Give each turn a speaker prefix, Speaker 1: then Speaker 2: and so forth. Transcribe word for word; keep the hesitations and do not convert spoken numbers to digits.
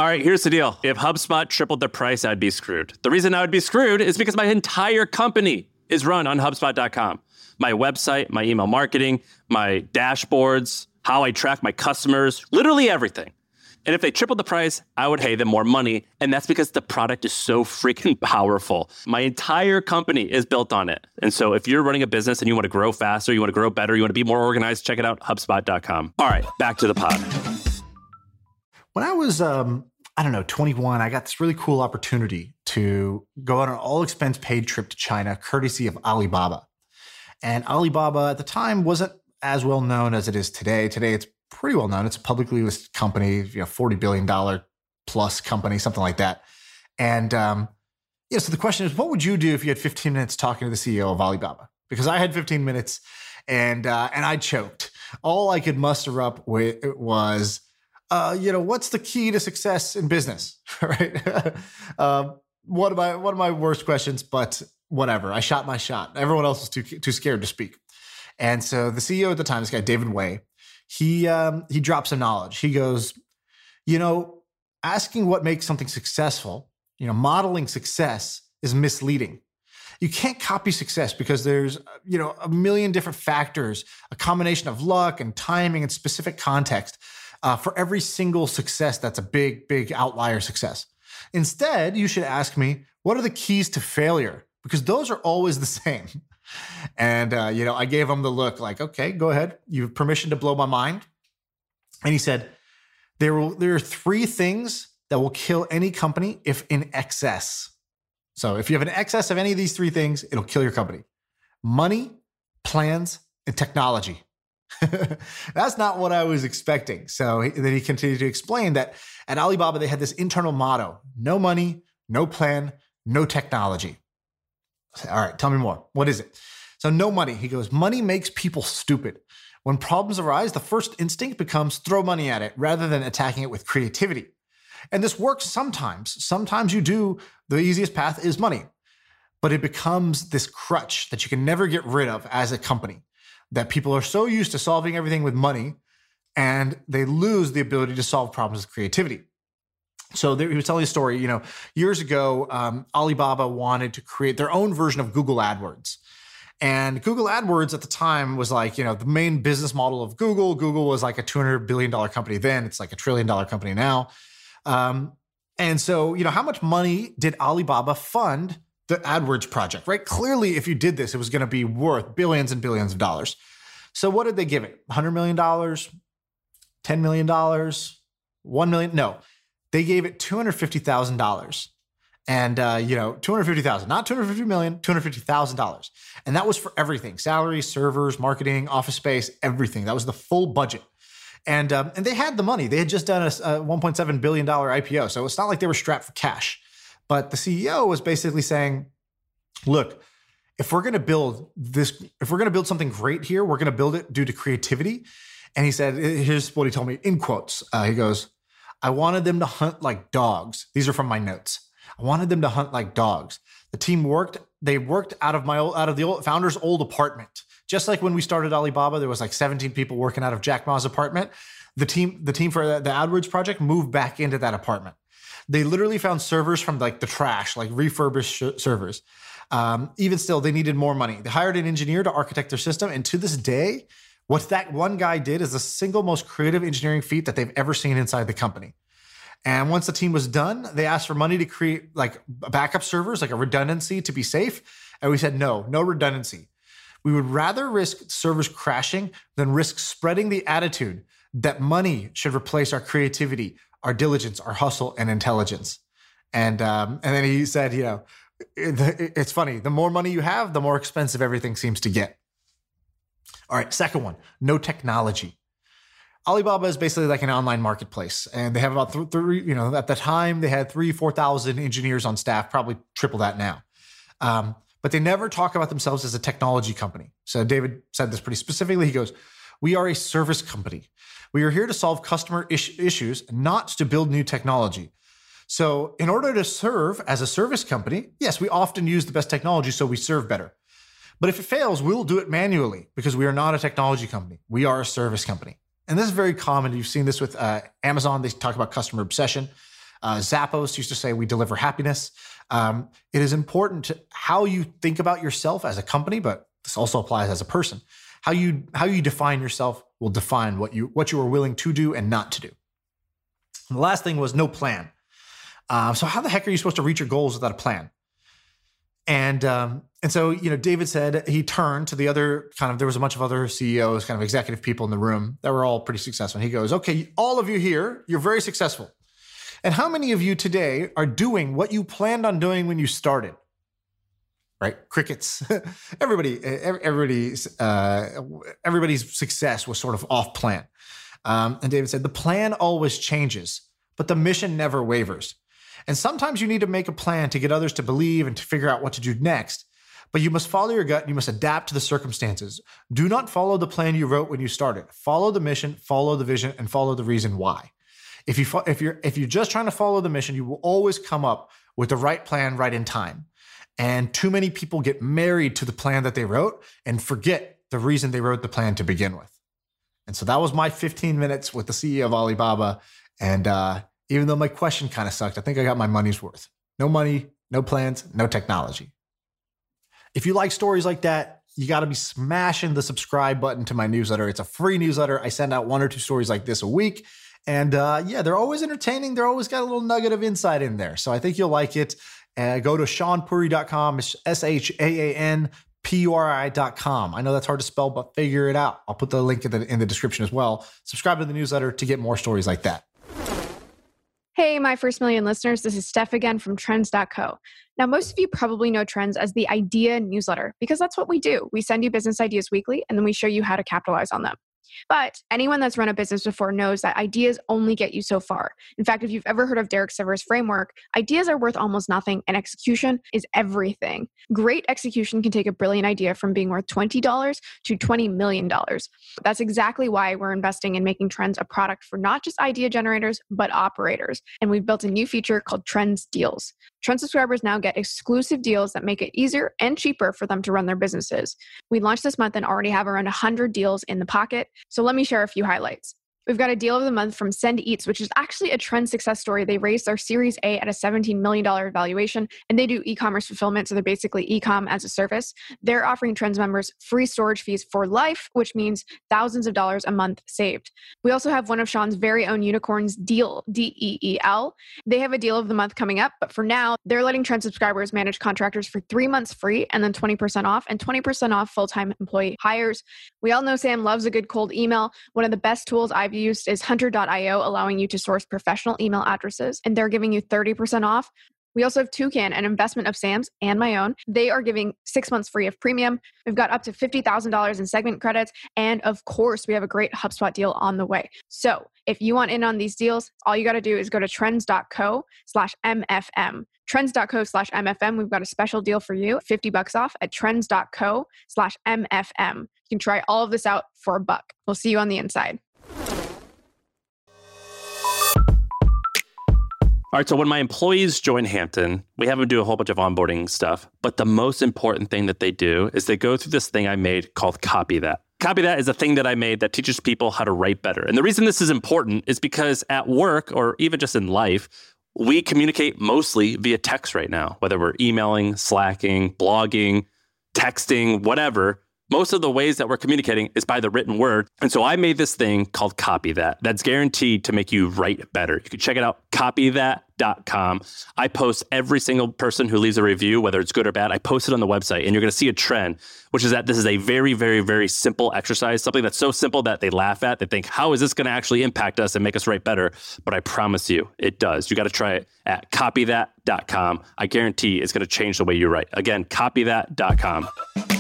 Speaker 1: All right, here's the deal. If HubSpot tripled the price, I'd be screwed. The reason I would be screwed is because my entire company is run on HubSpot dot com. My website, my email marketing, my dashboards, how I track my customers, literally everything. And if they tripled the price, I would pay them more money. And that's because the product is so freaking powerful. My entire company is built on it. And so if you're running a business and you want to grow faster, you want to grow better, you want to be more organized, check it out, HubSpot dot com. All right, back to the pod.
Speaker 2: When I was, um, I don't know, twenty-one, I got this really cool opportunity to go on an all-expense paid trip to China, courtesy of Alibaba. And Alibaba at the time wasn't as well known as it is today. Today, it's pretty well known. It's a publicly listed company, you know, forty billion dollars plus company, something like that. And um, yeah, so the question is, what would you do if you had fifteen minutes talking to the C E O of Alibaba? Because I had fifteen minutes and uh, and I choked. All I could muster up with was, uh, you know, what's the key to success in business, right? um, one of my one of my worst questions, but whatever. I shot my shot. Everyone else was too too scared to speak. And so the C E O at the time, this guy David Wei, he um, he dropped some knowledge. He goes, you know, asking what makes something successful, you know, modeling success is misleading. You can't copy success because there's, you know, a million different factors, a combination of luck and timing and specific context uh, for every single success that's a big, big outlier success. Instead, you should ask me, what are the keys to failure? Because those are always the same. And, uh, you know, I gave him the look like, okay, go ahead. You have permission to blow my mind. And he said, there will, there are three things that will kill any company if in excess. So if you have an excess of any of these three things, it'll kill your company. Money, plans, and technology. That's not what I was expecting. So he, then he continued to explain that at Alibaba, they had this internal motto: no money, no plan, no technology. I said, all right, tell me more. What is it? So no money. He goes, money makes people stupid. When problems arise, the first instinct becomes throw money at it rather than attacking it with creativity. And this works sometimes. Sometimes you do. The easiest path is money. But it becomes this crutch that you can never get rid of as a company, that people are so used to solving everything with money and they lose the ability to solve problems with creativity. So there, he was telling a story, you know, years ago, um, Alibaba wanted to create their own version of Google AdWords. And Google AdWords at the time was like, you know, the main business model of Google. Google was like a two hundred billion dollars company then. It's like a trillion dollar company now. Um, and so, you know, how much money did Alibaba fund the AdWords project, right? Clearly, if you did this, it was going to be worth billions and billions of dollars. So what did they give it? one hundred million dollars, ten million dollars, one million dollars? No, they gave it two hundred fifty thousand dollars. And, uh, you know, two hundred fifty thousand dollars, not two hundred fifty million dollars, two hundred fifty thousand dollars. And that was for everything: salaries, servers, marketing, office space, everything. That was the full budget. And um, and they had the money. They had just done a, a one point seven billion dollars I P O. So it's not like they were strapped for cash. But the C E O was basically saying, look, if we're going to build this, if we're going to build something great here, we're going to build it due to creativity. And he said, here's what he told me in quotes. Uh, he goes, I wanted them to hunt like dogs. These are from my notes. I wanted them to hunt like dogs. The team worked, they worked out of my old, out of the old, founder's old apartment. Just like when we started Alibaba, there was like seventeen people working out of Jack Ma's apartment. The team, the team for the, the AdWords project moved back into that apartment. They literally found servers from like the trash, like refurbished sh- servers. Um, even still, they needed more money. They hired an engineer to architect their system. And to this day, what that one guy did is the single most creative engineering feat that they've ever seen inside the company. And once the team was done, they asked for money to create like backup servers, like a redundancy to be safe. And we said, no, no redundancy. We would rather risk servers crashing than risk spreading the attitude that money should replace our creativity, our diligence, our hustle, and intelligence. And um, and then he said, you know, it, it's funny. The more money you have, the more expensive everything seems to get. All right, second one, no technology. Alibaba is basically like an online marketplace, and they have about th- three, you know, at the time they had three, four thousand engineers on staff, probably triple that now. Um, but they never talk about themselves as a technology company. So David said this pretty specifically. He goes, we are a service company. We are here to solve customer is- issues, not to build new technology. So in order to serve as a service company, yes, we often use the best technology so we serve better. But if it fails, we'll do it manually because we are not a technology company. We are a service company. And this is very common. You've seen this with uh, Amazon. They talk about customer obsession. Uh, Zappos used to say, we deliver happiness. Um, it is important to how you think about yourself as a company, but this also applies as a person. How you how you define yourself will define what you what you are willing to do and not to do. And the last thing was no plan. Uh, so how the heck are you supposed to reach your goals without a plan? And um, and so, you know, David said he turned to the other kind of, there was a bunch of other C E Os, kind of executive people in the room that were all pretty successful. And he goes, okay, all of you here, you're very successful. And how many of you today are doing what you planned on doing when you started? Right? Crickets. Everybody, everybody's, uh, everybody's success was sort of off plan. Um, and David said, the plan always changes, but the mission never wavers. And sometimes you need to make a plan to get others to believe and to figure out what to do next. But you must follow your gut and you must adapt to the circumstances. Do not follow the plan you wrote when you started. Follow the mission, follow the vision, and follow the reason why. If you if you're if you're just trying to follow the mission, you will always come up with the right plan right in time. And too many people get married to the plan that they wrote and forget the reason they wrote the plan to begin with. And so that was my fifteen minutes with the C E O of Alibaba. And uh, even though my question kind of sucked, I think I got my money's worth. No money, no plans, no technology. If you like stories like that, you got to be smashing the subscribe button to my newsletter. It's a free newsletter. I send out one or two stories like this a week. And uh, yeah, they're always entertaining. They're always got a little nugget of insight in there. So I think you'll like it. Uh, go to Shaan Puri dot com. It's S H A A N P U R I dot com. I know that's hard to spell, but figure it out. I'll put the link in the, in the description as well. Subscribe to the newsletter to get more stories like that.
Speaker 3: Hey, my first million listeners, this is Steph again from Trends dot co. Now, most of you probably know Trends as the idea newsletter because that's what we do. We send you business ideas weekly and then we show you how to capitalize on them. But anyone that's run a business before knows that ideas only get you so far. In fact, if you've ever heard of Derek Sivers' framework, ideas are worth almost nothing and execution is everything. Great execution can take a brilliant idea from being worth twenty dollars to twenty million dollars. That's exactly why we're investing in making Trends a product for not just idea generators, but operators. And we've built a new feature called Trends Deals. Trends subscribers now get exclusive deals that make it easier and cheaper for them to run their businesses. We launched this month and already have around one hundred deals in the pocket. So let me share a few highlights. We've got a deal of the month from Send Eats, which is actually a Trend success story. They raised their Series A at a seventeen million dollars valuation, and they do e-commerce fulfillment, so they're basically e-com as a service. They're offering Trends members free storage fees for life, which means thousands of dollars a month saved. We also have one of Shaan's very own unicorns, Deel, D E E L. They have a deal of the month coming up, but for now, they're letting Trend subscribers manage contractors for three months free and then twenty percent off and twenty percent off full-time employee hires. We all know Sam loves a good cold email. One of the best tools I've used is Hunter dot io, allowing you to source professional email addresses, and they're giving you thirty percent off. We also have Toucan, an investment of Sam's and my own. They are giving six months free of premium. We've got up to fifty thousand dollars in segment credits. And of course, we have a great HubSpot deal on the way. So if you want in on these deals, all you got to do is go to trends dot co slash M F M. trends dot co slash M F M. We've got a special deal for you, fifty bucks off at trends dot co slash M F M. You can try all of this out for a buck. We'll see you on the inside.
Speaker 1: All right, so when my employees join Hampton, we have them do a whole bunch of onboarding stuff. But the most important thing that they do is they go through this thing I made called Copy That. Copy That is a thing that I made that teaches people how to write better. And the reason this is important is because at work or even just in life, we communicate mostly via text right now, whether we're emailing, slacking, blogging, texting, whatever. Most of the ways that we're communicating is by the written word. And so I made this thing called Copy That. That's guaranteed to make you write better. You can check it out, copy that dot com. I post every single person who leaves a review, whether it's good or bad. I post it on the website, and you're going to see a trend, which is that this is a very, very, very simple exercise, something that's so simple that they laugh at. They think, how is this going to actually impact us and make us write better? But I promise you, it does. You got to try it at copy that dot com. I guarantee it's going to change the way you write. Again, copy that dot com.